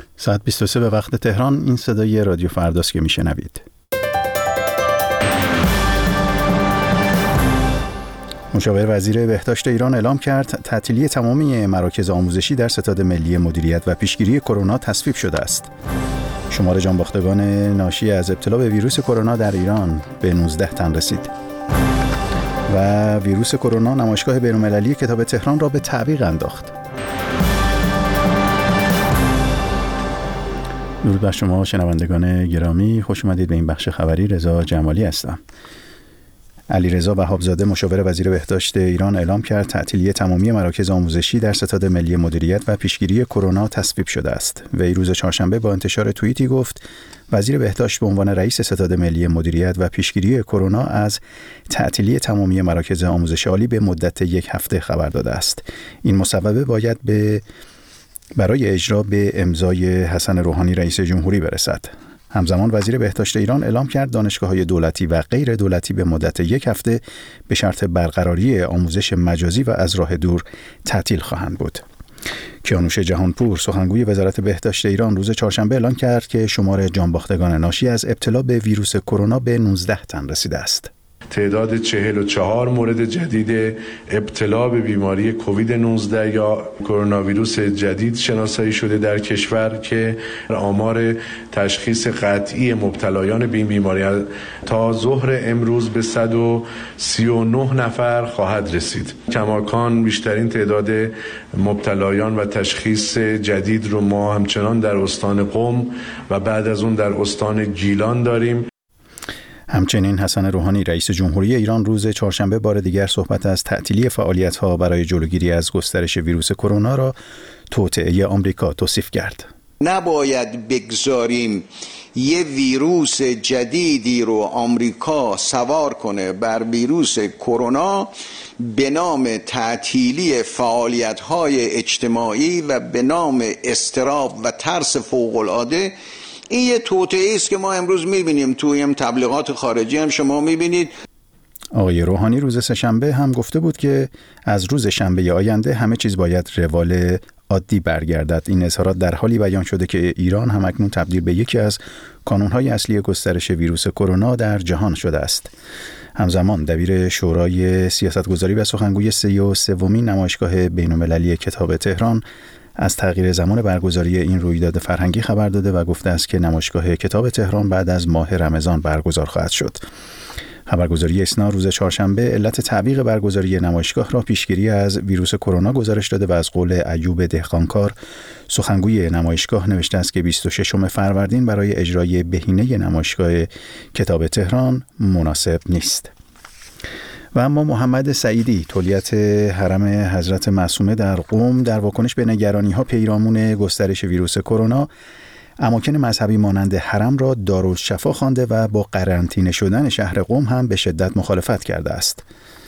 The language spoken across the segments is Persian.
ساعت 23 به وقت تهران. این صدای رادیو فرداست که میشنوید. مشاور وزیر بهداشت ایران اعلام کرد تعطیلی تمامی مراکز آموزشی در ستاد ملی مدیریت و پیشگیری کرونا تصویب شده است. شمار جانباختگان ناشی از ابتلا به ویروس کرونا در ایران به 19 تن رسید. و ویروس کرونا نمایشگاه بین‌المللی کتاب تهران را به تعویق انداخت. درود بر شما شنوندگان گرامی، خوش اومدید به این بخش خبری. رضا جمالی هستم. علیرضا وهابزاده مشاور وزیر بهداشت ایران اعلام کرد تعطیلی تمامی مراکز آموزشی در ستاد ملی مدیریت و پیشگیری کرونا تصویب شده است. وی روز چهارشنبه با انتشار توییتی گفت وزیر بهداشت به عنوان رئیس ستاد ملی مدیریت و پیشگیری کرونا از تعطیلی تمامی مراکز آموزش عالی به مدت 1 هفته خبر داده است. این مصوبه باید برای اجرا به امضای حسن روحانی رئیس جمهوری برسد. همزمان وزیر بهداشت ایران اعلام کرد دانشگاه‌های دولتی و غیر دولتی به مدت 1 هفته به شرط برقراری آموزش مجازی و از راه دور تعطیل خواهند بود. کیانوش جهانپور سخنگوی وزارت بهداشت ایران روز چهارشنبه اعلام کرد که شمار جانباختگان ناشی از ابتلا به ویروس کرونا به 19 تن رسیده است. تعداد 44 مورد جدید ابتلا به بیماری کووید 19 یا کرونا ویروس جدید شناسایی شده در کشور که آمار تشخیص قطعی مبتلایان به این بیماری تا ظهر امروز به 139 نفر خواهد رسید. کماکان بیشترین تعداد مبتلایان و تشخیص جدید رو ما همچنان در استان قم و بعد از اون در استان گیلان داریم. همچنین حسن روحانی رئیس جمهوری ایران روز چهارشنبه بار دیگر صحبت از تعطیلی فعالیت‌ها برای جلوگیری از گسترش ویروس کرونا را توطئه آمریکا توصیف کرد. نباید بگذاریم یه ویروس جدیدی رو آمریکا سوار کنه بر ویروس کرونا به نام تعطیلی فعالیت‌های اجتماعی و به نام اضطراب و ترس فوق‌العاده. این یه توطئه است که ما امروز می‌بینیم توی این تبلیغات خارجی هم شما می‌بینید. آقای روحانی روز سه‌شنبه هم گفته بود که از روز شنبه آینده همه چیز باید روال عادی برگردد. این اظهارات در حالی بیان شده که ایران هم اکنون تبدیل به یکی از کانون‌های اصلی گسترش ویروس کرونا در جهان شده است. همزمان دبیر شورای سیاستگذاری و سخنگوی 33مین نمایشگاه بین‌المللی کتاب تهران از تغییر زمان برگزاری این رویداد فرهنگی خبر داده و گفته است که نمایشگاه کتاب تهران بعد از ماه رمضان برگزار خواهد شد. خبرگزاری اسنا روز چهارشنبه علت تعویق برگزاری نمایشگاه را پیشگیری از ویروس کرونا گزارش داده و از قول ایوب دهقانکار سخنگوی نمایشگاه نوشته است که 26 فروردین برای اجرای بهینه نمایشگاه کتاب تهران مناسب نیست. و اما محمد سعیدی تولیت حرم حضرت معصومه در قم در واکنش به نگرانی‌ها پیرامون گسترش ویروس کرونا اماکن مذهبی مانند حرم را دارالشفا خوانده و با قرنطینه شدن شهر قم هم به شدت مخالفت کرده است.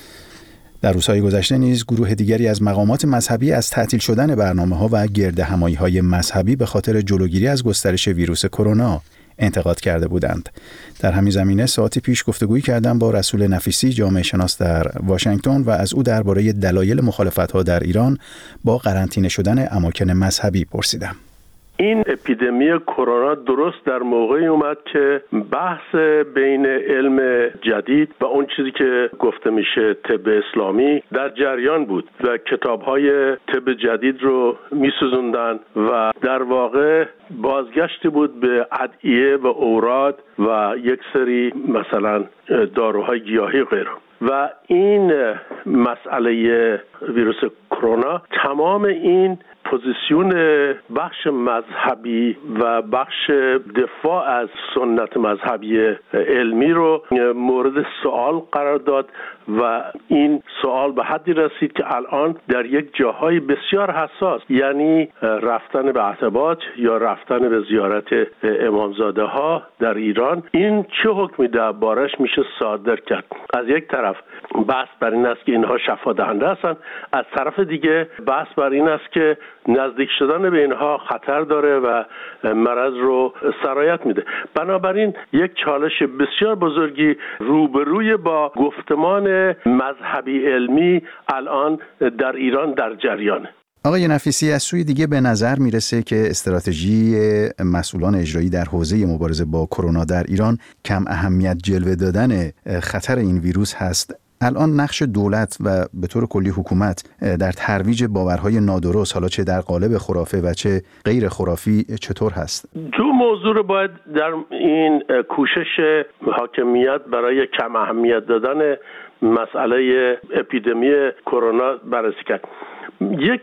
در روزهای گذشته نیز گروه دیگری از مقامات مذهبی از تعطیل شدن برنامه‌ها و گردهمایی‌های مذهبی به خاطر جلوگیری از گسترش ویروس کرونا انتقاد کرده بودند. در همین زمینه ساعتی پیش گفتگویی کردم با رسول نفیسی جامعه شناس در واشنگتن و از او درباره دلایل مخالفت‌ها در ایران با قرنطینه شدن اماکن مذهبی پرسیدم. این اپیدمی کرونا درست در موقعی اومد که بحث بین علم جدید و اون چیزی که گفته میشه طب اسلامی در جریان بود و کتاب‌های طب جدید رو میسوزوندن و در واقع بازگشتی بود به ادعیه و اوراد و یک سری مثلا داروهای گیاهی غیره. و این مسئله ویروس کرونا تمام این پوزیسیون بخش مذهبی و بخش دفاع از سنت مذهبی علمی رو مورد سوال قرار داد و این سوال به حدی رسید که الان در یک جاهای بسیار حساس، یعنی رفتن به عتبات یا رفتن به زیارت امامزاده ها در ایران، این چه حکمی دربارش میشه صادر کرد؟ از یک طرف بحث بر این است که اینها شفا دهنده هستند، از طرف دیگه بحث بر این است که نزدیک شدن به اینها خطر داره و مرض رو سرایت میده. بنابراین یک چالش بسیار بزرگی روبروی با گفتمان مذهبی علمی الان در ایران در جریانه. آقای نفیسی، از سوی دیگه به نظر میرسه که استراتژی مسئولان اجرایی در حوزه مبارزه با کرونا در ایران کم اهمیت جلوه دادن خطر این ویروس هست. الان نقش دولت و به طور کلی حکومت در ترویج باورهای نادرست، حالا چه در قالب خرافه و چه غیر خرافی، چطور هست؟ دو موضوع رو باید در این کوشش حاکمیت برای کم اهمیت دادن مسئله اپیدمی کرونا بررسی کرد. یک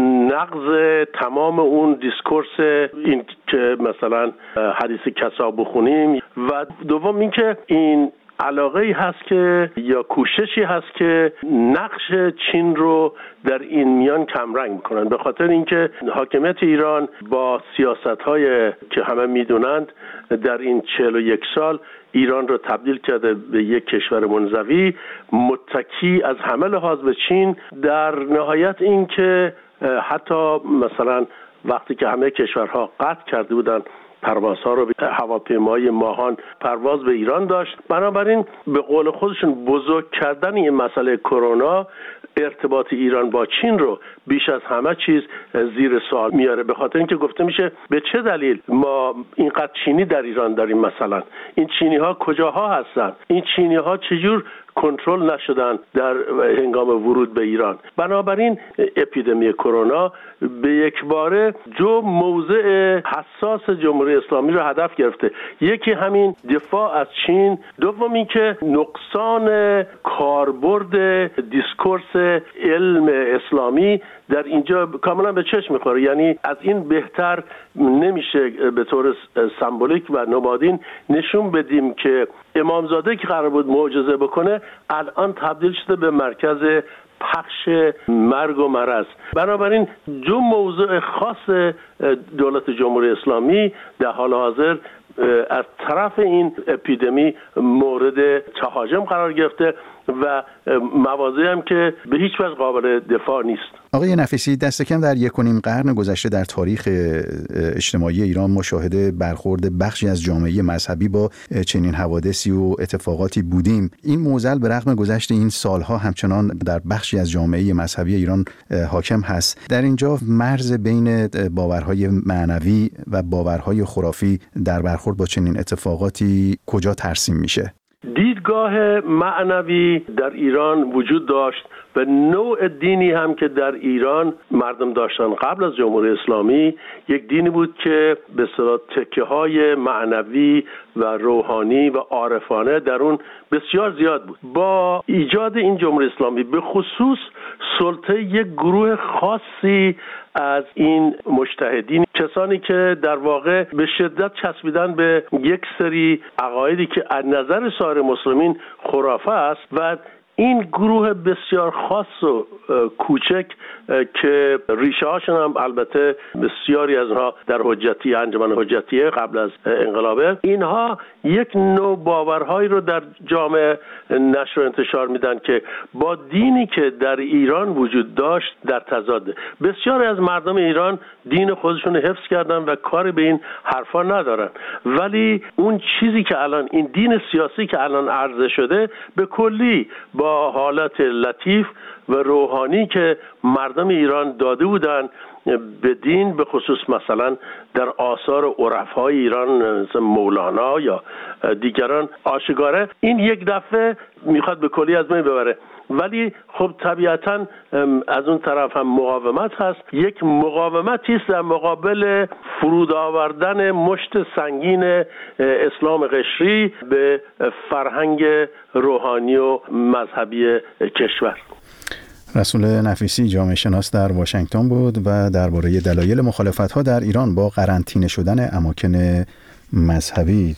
نقض تمام اون دیسکورس این که مثلا حدیث کسا بخونیم و دوم این که این علاقه‌ای هست که یا کوششی هست که نقش چین رو در این میان کمرنگ میکنن، به خاطر اینکه حاکمیت ایران با سیاست‌های که همه میدونند در این 41 سال ایران رو تبدیل کرده به یک کشور منزوی متکی از همه لحاظ به چین، در نهایت این که حتی مثلا وقتی که همه کشورها قطع کرده بودن پروازها رو، هواپیمای ماهان پرواز به ایران داشت. بنابراین به قول خودشون بزرگ کردن این مسئله کرونا ارتباط ایران با چین رو بیش از همه چیز زیر سوال میاره، به خاطر اینکه گفته میشه به چه دلیل ما اینقدر چینی در ایران داریم، مثلا این چینی ها کجاها هستن، این چینی ها چجور کنترل نشدن در هنگام ورود به ایران. بنابراین اپیدمی کرونا به یک باره دو موضع حساس جمهوری اسلامی رو هدف گرفته، یکی همین دفاع از چین، دوم این که نقصان کاربرد دیسکورس علم اسلامی در اینجا کاملا به چشم میخوره. یعنی از این بهتر نمیشه به طور سمبولیک و نمادین نشون بدیم که امامزاده که قرار بود معجزه بکنه الان تبدیل شده به مرکز پخش مرگ و مرض. بنابراین دو موضوع خاص دولت جمهوری اسلامی در حال حاضر از طرف این اپیدمی مورد تهاجم قرار گرفته و مواضعی هم که به هیچ وجه قابل دفاع نیست. آقای نفیسی، دست کم در 1.5 قرن گذشته در تاریخ اجتماعی ایران مشاهده برخورد بخشی از جامعه مذهبی با چنین حوادثی و اتفاقاتی بودیم. این معضل به رغم گذشت این سالها همچنان در بخشی از جامعه مذهبی ایران حاکم هست. در اینجا مرز بین باورهای معنوی و باورهای خرافی در برخورد با چنین اتفاقاتی کجا ترسیم میشه؟ دیدگاه معنوی در ایران وجود داشت و نوع دینی هم که در ایران مردم داشتن قبل از جمهوری اسلامی یک دینی بود که به اصطلاح تکه‌های معنوی و روحانی و عارفانه در اون بسیار زیاد بود. با ایجاد این جمهوری اسلامی به خصوص سلطه یک گروه خاصی از این مجتهدین، کسانی که در واقع به شدت چسبیدن به یک سری عقایدی که از نظر سایر مسلمین خرافه است و این گروه بسیار خاص و کوچک که ریشه هاشون هم البته بسیاری از اونها در حجتی انجمن حجتیه قبل از انقلابه، اینها یک نوع باورهایی رو در جامعه نشر و انتشار میدن که با دینی که در ایران وجود داشت در تضاده. بسیاری از مردم ایران دین خودشون رو حفظ کردن و کاری به این حرفا ندارن، ولی اون چیزی که الان این دین سیاسی که الان عرضه شده به کلی با حالت لطیف و روحانی که مردم ایران داده بودن به دین، به خصوص مثلا در آثار عرفای ایران مثل مولانا یا دیگران آشکاره، این یک دفعه میخواد به کلی از بین ببره. ولی خب طبیعتاً از اون طرف هم مقاومت هست، یک مقاومتی است در مقابل فرود آوردن مشت سنگین اسلام قشری به فرهنگ روحانی و مذهبی کشور. رسول نفیسی جامعه شناس در واشنگتن بود و درباره دلایل مخالفت‌ها در ایران با قرنطینه شدن اماکن مذهبی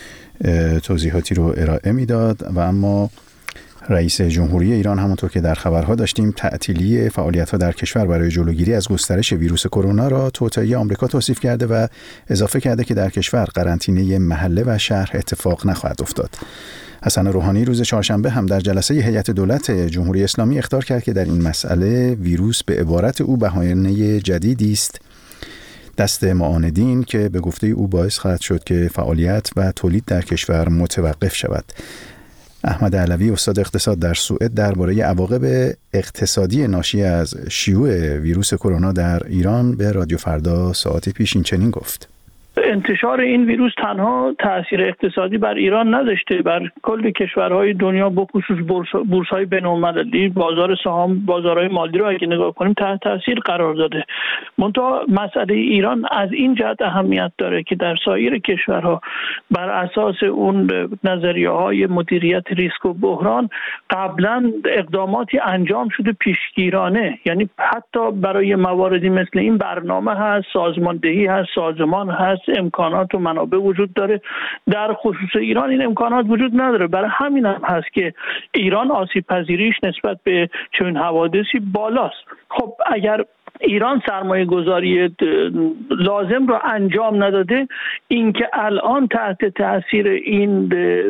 توضیحاتی رو ارائه میداد. و اما رئیس جمهوری ایران همونطور که در خبرها داشتیم تعطیلی فعالیت‌ها در کشور برای جلوگیری از گسترش ویروس کرونا را توطئه آمریکا توصیف کرده و اضافه کرده که در کشور قرنطینه محله و شهر اتفاق نخواهد افتاد. حسن روحانی روز چهارشنبه هم در جلسه هیئت دولت جمهوری اسلامی اخطار کرد که در این مسئله ویروس به عبارت او بهانه جدیدی است دست معاندین که به گفته او باعث خواهد شد که فعالیت و تولید در کشور متوقف شود. احمد علوی استاد اقتصاد در سوئد درباره عواقب اقتصادی ناشی از شیوع ویروس کرونا در ایران به رادیو فردا ساعتی پیش این چنین گفت: انتشار این ویروس تنها تأثیر اقتصادی بر ایران نداشته، بر کل کشورهای دنیا به خصوص بورس‌های بین‌المللی، بازار سهام، بازارهای مالی رو اگه نگاه کنیم تحت تأثیر قرار داده. منتها مسئله ایران از این جهت اهمیت داره که در سایر کشورها بر اساس اون نظریه‌های مدیریت ریسک و بحران قبلا اقداماتی انجام شده پیشگیرانه، یعنی حتی برای مواردی مثل این برنامه هست، سازماندهی هست، سازمان هست، امکانات و منابع وجود داره. در خصوص ایران این امکانات وجود نداره، برای همین هم هست که ایران آسیب پذیریش نسبت به چنین حوادثی بالاست. خب اگر ایران سرمایه گذاری لازم رو انجام نداده، اینکه الان تحت تاثیر این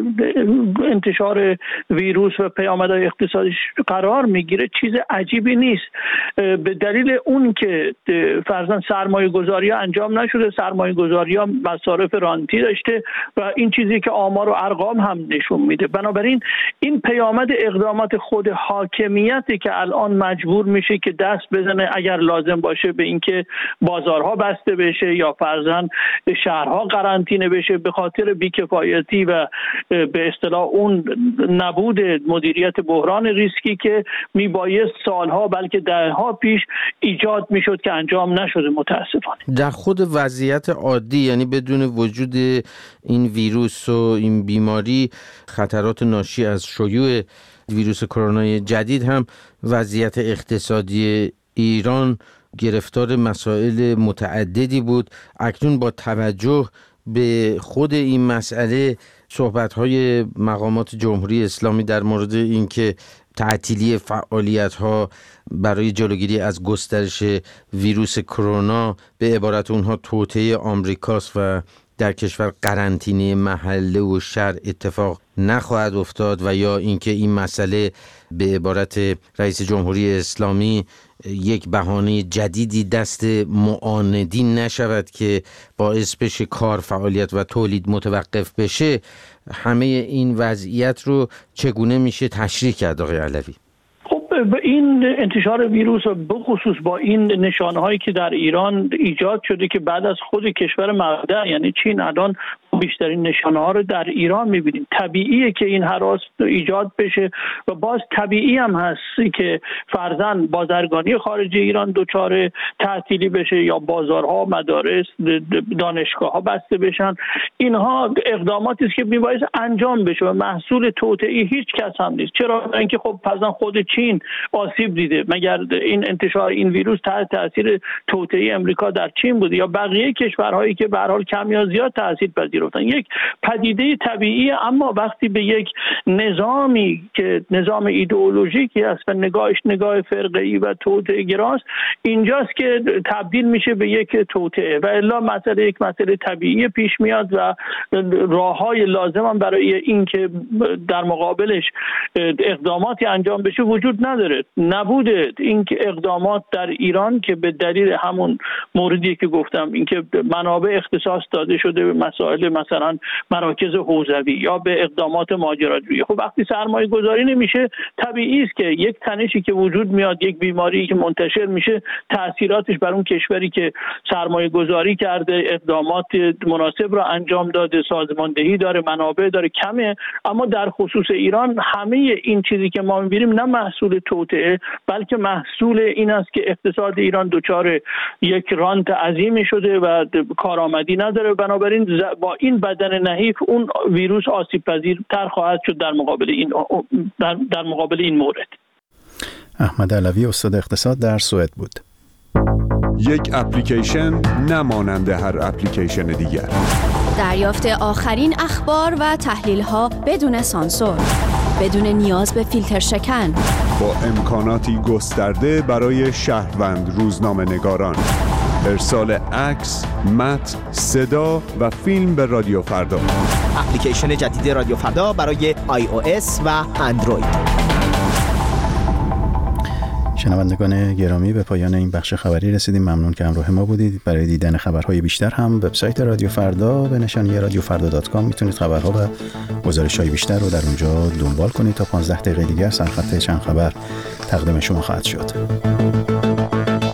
انتشار ویروس و پیامدهای اقتصادیش قرار میگیره چیز عجیبی نیست، به دلیل اون که فرضاً سرمایه گذاری انجام نشده، سرمایه گذاری مصارف رانتی داشته و این چیزی که آمار و ارقام هم نشون میده. بنابراین این پیامد اقدامات خود حاکمیتی که الان مجبور میشه که دست بزنه اگر لازم باشه به اینکه بازارها بسته بشه یا فرضاً شهرها قرنطینه بشه به خاطر بیکفایتی و به اصطلاح اون نبود مدیریت بحران ریسکی که میبایست سالها بلکه دهها پیش ایجاد میشد که انجام نشده متاسفانه. در خود وضعیت عادی، یعنی بدون وجود این ویروس و این بیماری، خطرات ناشی از شیوع ویروس کرونا جدید هم وضعیت اقتصادی ایران گرفتار مسائل متعددی بود. اکنون با توجه به خود این مسئله صحبت‌های مقامات جمهوری اسلامی در مورد اینکه تعطیلی فعالیت‌ها برای جلوگیری از گسترش ویروس کرونا به عبارت اونها توطئه آمریکاست و در کشور قرنطینه محله و شهر اتفاق نخواهد افتاد، و یا اینکه این مسئله به عبارت رئیس جمهوری اسلامی یک بهانه جدیدی دست معاندین نشود که باعث بشه کار، فعالیت و تولید متوقف بشه. همه این وضعیت رو چگونه میشه تشریح کرد آقای علوی؟ این انتشار ویروس و بخصوص با این نشانه‌هایی که در ایران ایجاد شده که بعد از خود کشور مقدم یعنی چین الان بیشترین نشانه‌ها رو در ایران می‌بینیم، طبیعیه که این هراس ایجاد بشه و باز طبیعی هم هست که فرضاً بازرگانی خارجی ایران دچار تعطیلی بشه یا بازارها، مدارس، دانشگاه‌ها بسته بشن. اینها اقداماتی است که می‌باید انجام بشه و محصول توطئه هیچ کس هم نیست. چرا؟ اینکه خب فرضاً خود چین آسیب دیده، مگر این انتشار این ویروس تحت تاثیر توطئه امریکا در چین بوده یا بقیه کشورهایی که به هر حال کم یا زیاد تاثیر پذیرفتن؟ یک پدیده طبیعی، اما وقتی به یک نظامی که نظام ایدئولوژیکی است و نگاهش نگاه فرقه‌ای و توطئه گراست، اینجاست که تبدیل میشه به یک توطئه و الا مسئله یک مسئله طبیعی پیش میاد و راههای لازم هم برای این که در مقابلش اقداماتی انجام بشه وجود نداره. نبوده این که اقدامات در ایران که به دلیل همون موردی که گفتم، اینکه منابع اختصاص داده شده به مسائل مثلا مراکز حوزوی یا به اقدامات ماجراجویی. خب وقتی سرمایه گذاری نمیشه، طبیعی است که یک تنشی که وجود میاد، یک بیماری که منتشر میشه، تاثیراتش بر اون کشوری که سرمایه گذاری کرده، اقدامات مناسب را انجام داده، سازماندهی داره، منابع داره، کمه. اما در خصوص ایران همه این چیزی که ما میبینیم نه محصول توطئه بلکه محصول این است که اقتصاد ایران دچار یک رانت عظیمی شده و کارآمدی نداره. بنابراین با این بدن نحیف اون ویروس آسیب پذیرتر خواهد شد در مقابل این مورد. احمد علوی استاد اقتصاد در سوئد بود. یک اپلیکیشن نمانند هر اپلیکیشن دیگر. دریافت آخرین اخبار و تحلیل‌ها بدون سانسور، بدون نیاز به فیلتر شکن، با امکاناتی گسترده برای شهروند روزنامه‌نگاران. ارسال عکس، متن، صدا و فیلم به رادیو فردا. اپلیکیشن جدید رادیو فردا برای iOS و اندروید. شنوندگان گرامی، به پایان این بخش خبری رسیدیم. ممنون که همراه ما بودید. برای دیدن خبرهای بیشتر هم وبسایت رادیو فردا به نشانی radiofarda.com میتونید خبرها و گزارش‌های بیشتر رو در اونجا دنبال کنید. تا 15 دقیقه دیگر سرخط چند خبر تقدیم شما خواهد شد.